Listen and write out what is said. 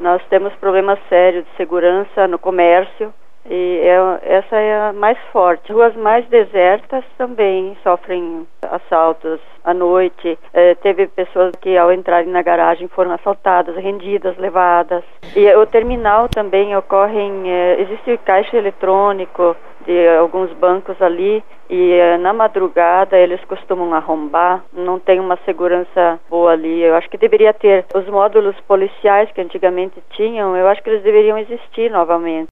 Nós temos problemas sérios de segurança no comércio e essa é a mais forte. Ruas mais desertas também sofrem assaltos à noite. Teve pessoas que ao entrarem na garagem foram assaltadas, rendidas, levadas. E o terminal também existe caixa eletrônico de alguns bancos ali e na madrugada eles costumam arrombar, não tem uma segurança boa ali. Eu acho que deveria ter os módulos policiais que antigamente tinham, eu acho que eles deveriam existir novamente.